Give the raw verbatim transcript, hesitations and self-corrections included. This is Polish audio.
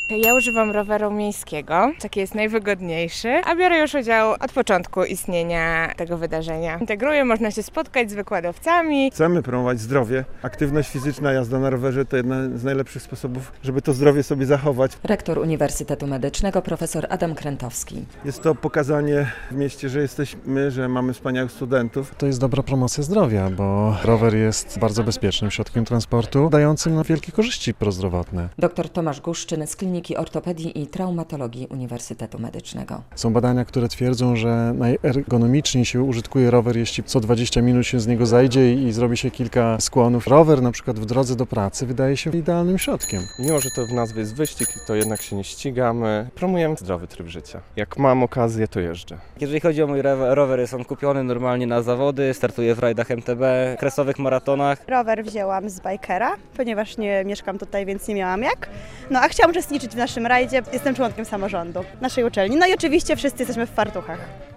Ja używam roweru miejskiego, taki jest najwygodniejszy, a biorę już udział od początku istnienia tego wydarzenia. Integruję, można się spotkać z wykładowcami. Chcemy promować zdrowie. Aktywność fizyczna, jazda na rowerze to jeden z najlepszych sposobów, żeby to zdrowie sobie zachować. Rektor Uniwersytetu Medycznego profesor Adam Krętowski. Jest to pokazanie w mieście, że jesteśmy, że mamy wspaniałych studentów. To jest dobra promocja zdrowia, bo rower jest bardzo bezpiecznym środkiem transportu, dającym nam wielkie korzyści prozdrowotne. Dr Tomasz Guszczyn z Kliniki Ortopedii i Traumatologii Uniwersytetu Medycznego. Są badania, które twierdzą, że najergonomiczniej się użytkuje rower, jeśli co dwadzieścia minut się z niego zajdzie i zrobi się kilka skłonów. Rower na przykład w drodze do pracy wydaje się idealnym środkiem. Mimo, że to w nazwie jest wyścig, to jednak się nie ścigamy. Promujemy zdrowy tryb życia. Jak mam okazję, to jeżdżę. Jeżeli chodzi o mój rower, jest on kupiony normalnie na zawody, startuję w rajdach M T B, kresowych maratonach. Rower wzięłam z bajkera, ponieważ nie mieszkam tutaj, więc nie miałam jak. No a chciałam uczestniczyć w naszym rajdzie, jestem członkiem samorządu naszej uczelni. No i oczywiście wszyscy jesteśmy w fartuchach.